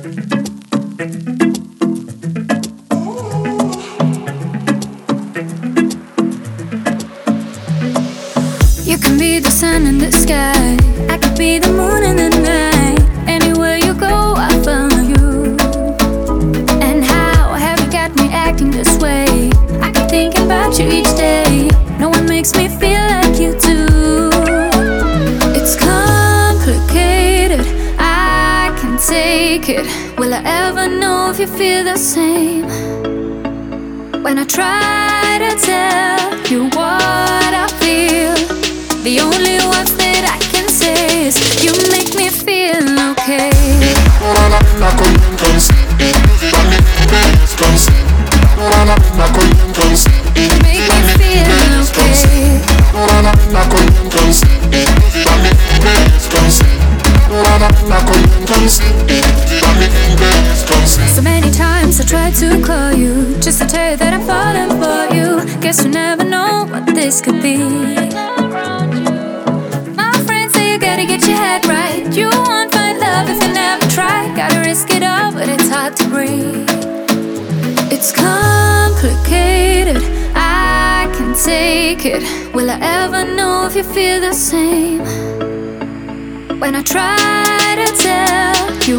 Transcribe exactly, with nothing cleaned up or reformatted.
You can be the sun in the sky, I could be the moon in the night. Anywhere you go, I'll follow you. And how have you got me acting this way? I keep thinking about you each day. No one makes me feel like you do. It's complicated, I can take it. Will I ever know if you feel the same? When I try to tell you what I feel, the only words that I can say is you make me feel okay. Make me feel okay. So many times I tried to call you just to tell you that I'm falling for you. Guess you never know what this could be. Gotta get your head right. You won't find love if you never try. Gotta risk it all, but it's hard to breathe. It's complicated, I can take it. Will I ever know if you feel the same? When I try to tell you